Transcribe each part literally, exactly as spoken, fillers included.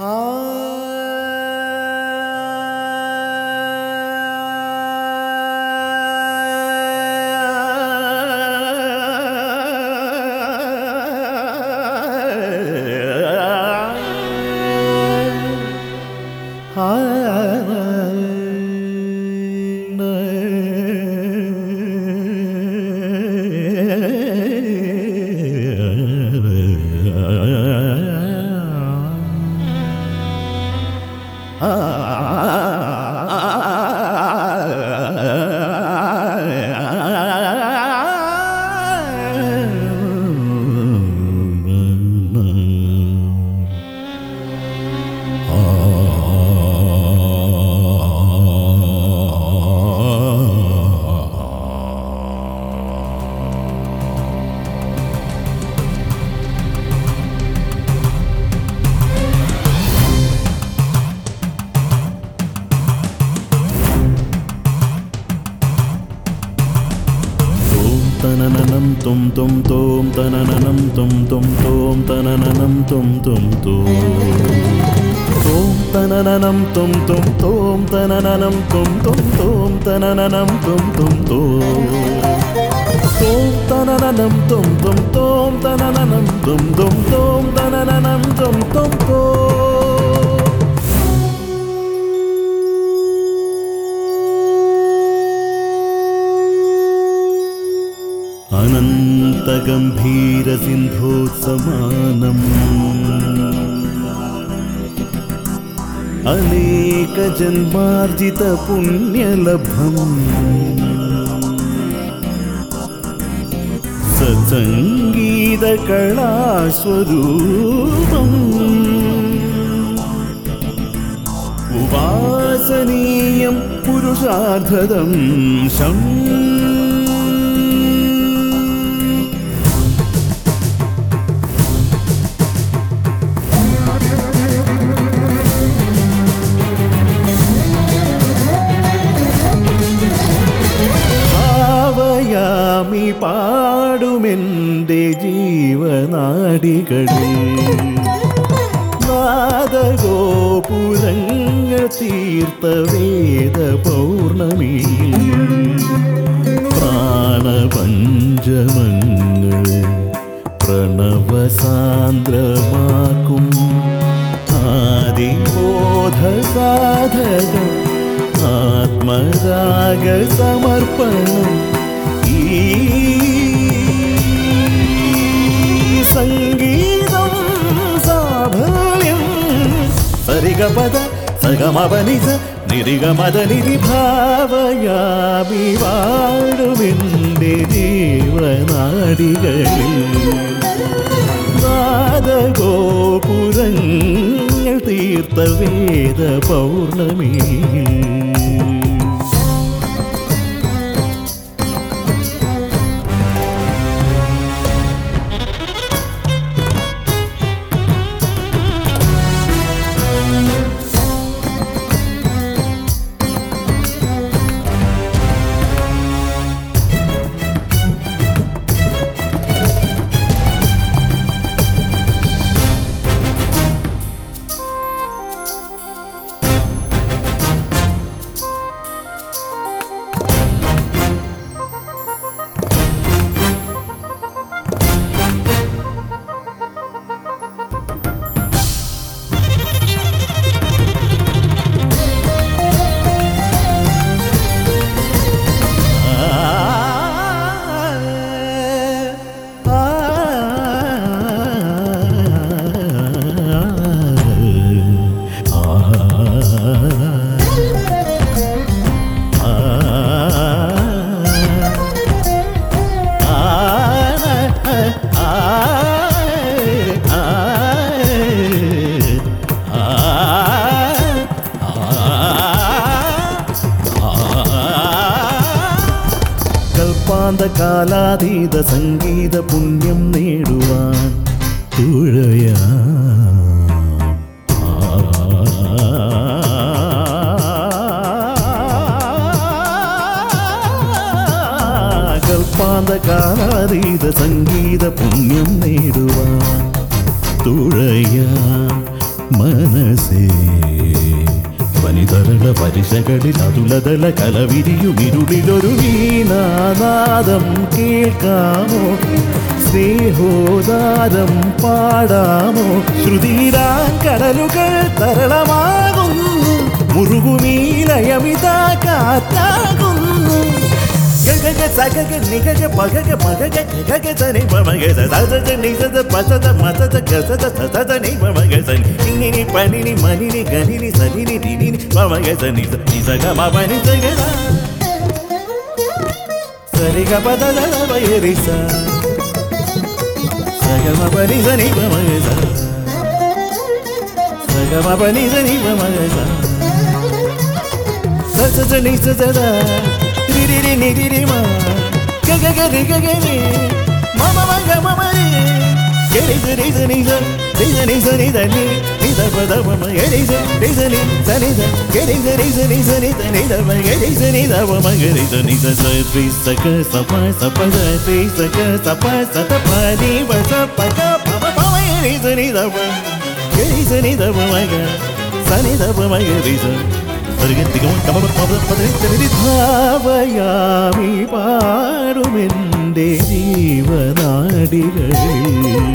Tananam tum tum tum tananam tum tum tum tananam tum tum tum tum tananam tum tum tum tananam tum tum tum tananam tum tum tum tum tananam tum tum tum tananam tum tum tum tananam tum tum tum. अनन्तगम्भीरसिन्धोत्समानम् अनेकजन्मार्जितपुण्यलभम् सत्सङ्गीतकलास्वरूपम् उपासनीयं पुरुषार्थदं शम् പാടുമെന്റെ ജീവനാടികളിൽ നാദഗോപുരങ്ങൾ തീർത്ത വേദ പൗർണമി പ്രാണപഞ്ചമങ്ങൾ പ്രണവസാന്ദ്രമാക്കും ആദിബോധ സാധകം ആത്മരാഗ സമർപ്പണം സംഗീതം സാഫല്യം സരിഗപദ സഗമപനിസ നിരിഗമദ നിരിഭാവയാമി വാഴുമെന്റെ ജീവനാടികളിൽ നാദഗോപുരങ്ങൾ തീർത്ത വേദ പൗർണമി. കാലാതീത സംഗീത പുണ്യം നേടുവാൻ തുഴയാം. കൽപ്പാന്ത കാലാതീത സംഗീത പുണ്യം നേടുവാൻ തുഴയാം മനസ്സുമായി കരളിൽ അതുലതല കലവിരിയുമിരുളിലൊരു വീണാനാദം കേൾക്കാമോ സ്നേഹോദാരം പാടാമോ ശ്രുതിയിലാൻ കടലുകൾ തരളമാകുന്നു മുറുകുമീലയമിതാ കാറ്റാകുന്നു ഗഗഗ സഗഗ നിഗഗ പഗഗ മഗഗ ഗഗഗ സനി പമഗ സദദ നിസദ പസദ മസദ ഗസദ സദദ നി പമഗ സനി നിനി പനിനി മനിനി ഗനിനി സനിനി ദിനിനി പമഗ സനി നിസഗ മപനി സഗദ സരിഗ പദദ വയരിസ സഗ മപനി സനി പമഗ സഗ മപനി സനി പമഗ സദദ നിസദ Diri ni diri ma, gaga gaga gaga ni, mama mama mama ni, geri geri geri geri geri geri geri, nida pada mama geri geri geri geri geri geri geri geri geri nida geri geri nida mama geri geri nida sati saka sapa sapa sati saka sapa sata pani basa pada mama mama geri geri nida mama geri geri nida mama geri sani nida mama geri geri ഭാവയാമി പാടുമെൻ്റെ ജീവനാടികളിൽ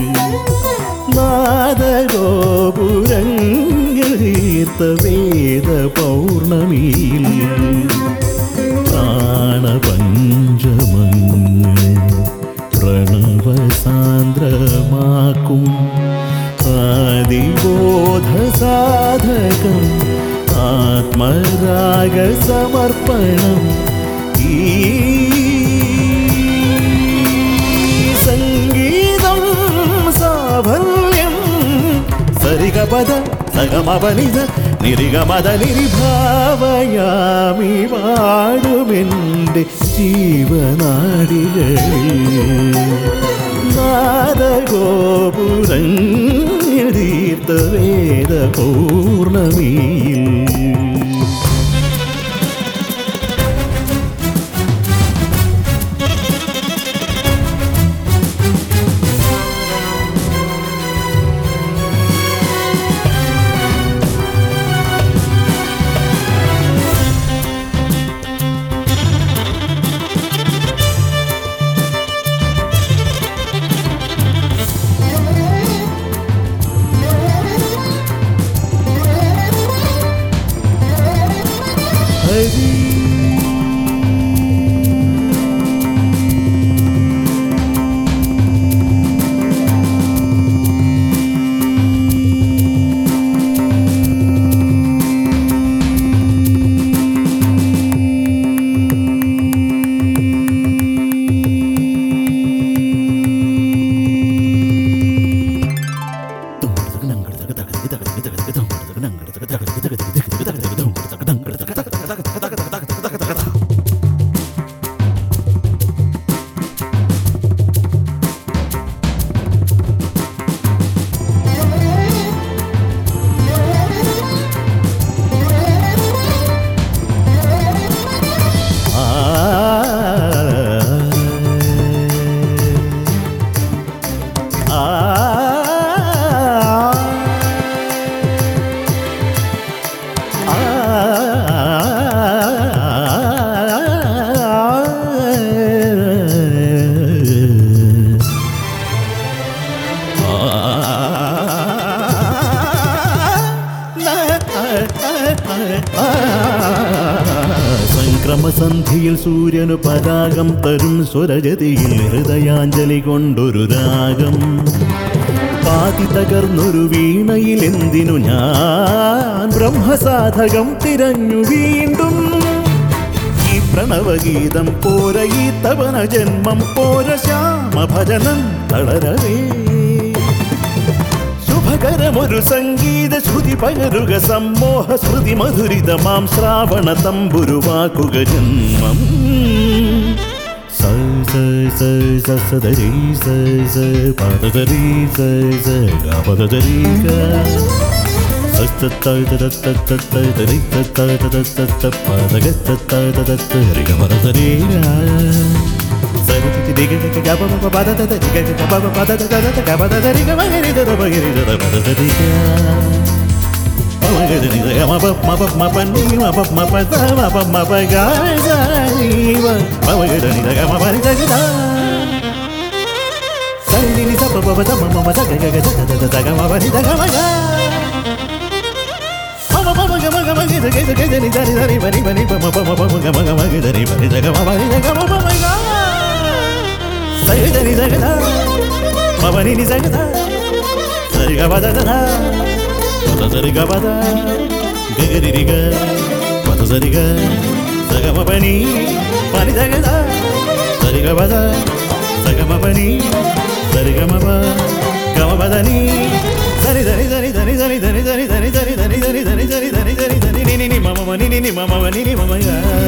നാദഗോപുരങ്ങൾ തീർത്ത വേദ പൗർണമിയിൽ പ്രാണപഞ്ചമങ്ങൾ പ്രണവസാന്ദ്രമാക്കും ആദിബോധ സാധകം ആത്മരാഗ സമർപ്പണം ഈ സംഗീതം സാഫല്യം സരിഗപദ സഗമപനിത നിരിഗമദ നിരിഭാവയാമി പാടുമെൻ്റെ ജീവനാടികളിൽ നാദഗോപുരങ്ങൾ തീർത്ത വേദ പൗർണമിയിൽ സംക്രമസന്ധിയിൽ സൂര്യനു പരാഗം തരും സ്വരജതിയിൽ ഹൃദയാഞ്ജലി കൊണ്ടൊരു രാഗം പാതി തകർന്നൊരു വീണയിൽ എന്തിനു ഞാൻ ബ്രഹ്മസാധകം തിരഞ്ഞു വീണ്ടും ഈ പ്രണവഗീതം പോര ഈ തപന ജന്മം പോര ശ്യാമഭജനം തളരവേ ശുഭകരമൊരു സംഗീത ശ്രുതി പകരുക സമ്മോഹ ശ്രുതി മധുരിതമാം ശ്രാവണ തമ്പുരുവാക്കുക ജന്മം സ സ സ സ സദരി സ സ പദരി സ സ ഗപദരി ഗ സസ്തൈ തദത്ത തൈ തൈ തദത്ത പദഗത്ത തദത്ത രിഗ പദരി ഗ സരിതി ദിഗ ഗപ പദത ദിഗ ഗപ പദത തദത്ത ഗപദരി ഗ മഗരി ദ മഗരി ദ പദരി ഗ మగదని మప మప మపని మప మప మప మప గాజీవ మగదని మపని సగద సరిని సప పప తమ మమ సగ గగ సగ సగ మపని సగ మగ మమ మమ గమ గమ గగ గగ గగ ని సరి సరి బని బని పమ పమ పమ గమ గమ గగ ని బని సగ మపని సగ మప మగ సగదని సగద మపని ని సగద సరిగ పద దద పద సరిగ పద గగరిరిగ పద సరిగ సగమ పని పని సగద సరిగ పద సగమ పని సరిగమ ప గమ పదని సరి సరి సరి సరి సరి సరి సరి సరి సరి సరి సరి సరి సరి సరి సరి సరి ని ని మమ ని ని మమ ని ని మమ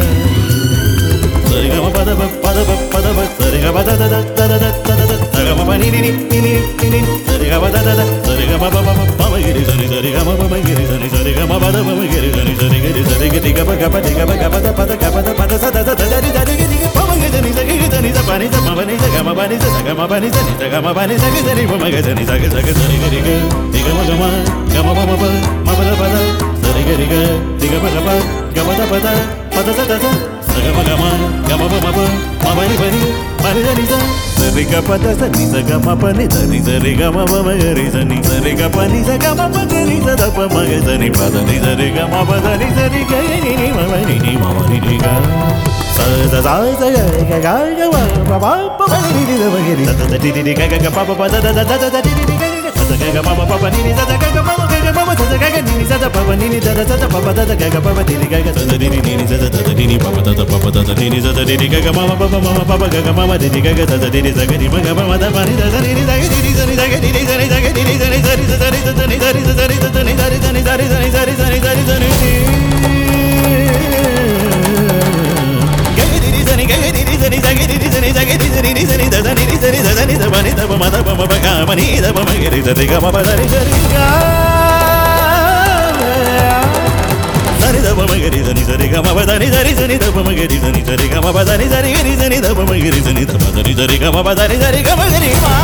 సరిగమ పద పద పద సరిగ పద దద దద దద సగమ పని ని ని ని ని సరిగ పద దద సరిగ ప ప పమ గిరి సరి సరిగ మ పమ గిరి సరి సరిగ మ పద పమ గిరి సరి సరి గిరి సరి గిరి గ ప గ ప ది గ ప గ ప ద పద గ ప ద పద స ద ద ద రి ద రి గిరి పమ గిరి సరి సరి గిరి సరి స పని స మ పని స గ మ పని స స గ మ పని స ని స గ మ పని స గి సరి పమ గ సరి స గ స గ సరి గిరి గ ది గ మ గ మ గ మ ప మ ప మ ప ద ప ద సరి గిరి గ ది గ ప గ ప గ ప ద ప ద పద స ద ద స గ మ గ మ గ మ ప మ ప మ పని పని పని సరి స సరి గ ప ద స ని స గ మ పని సరి సరి గ మ ప మ గ రి స ని సరి గ పని స గ మ ప గ రి స ద ప మ గ స ని ప ద ని సరి గ మ ప ద ని సరి గ ని ని మ మ ని ని మ మ ని ని గ స ద స స గ గ గ గ మ ప ప ప మ ని ని ద మ గ రి స ద ద టి టి టి గ గ గ ప ప ప ద ద ద ద ద టి టి టి గ గ గ స గ గ మ ప ప ప ని ని స ద గ గ మ మ గ గ మ మ స ద గ గ ని ని స ద ప ప ని ని ద ద స ద ప ప ద ద గ గ ప ప టి టి గ గ స ద ని ని ని ని స ద ద ద ని ని ప ప ద ద ప ప ద ద ని ని స ద ని ని గ గ మ మ ప ప మ మ ప ప గ గ మ మ టి టి గ గ స ద ని ని స గ ని మ గ మ మ ద ప ని ద ద ని ని స గ ని ని స ని స గ ని ని స ని స గ ని ని స ని స రి స రి స ద ని స రి స రి స ద ని స రి స ని స రి స ని స రి స ని స రి స ని ని గ ని ని స ని గ ని ని స ని స గ ని ని స ని స గ ని ని స ని స ని ద ద ని ని స ని స ద ని ద ప ని ద ప మ ద ప మ ప గ మ ని ద ప మ గ రి స రి గ మ ప ద ని స రి గ సరి ద ప మ గ రి స ని స రి గ మ ప ద ని స రి స ని ద ప మ గ రి స ని స రి గ మ ప ద ని స రి గ రి స ని ద ప మ గ రి స ని ద ప ద ని స రి గ మ ప ద ని స రి గ మ గ రి మా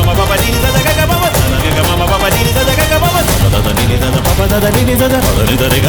da da ni ni da da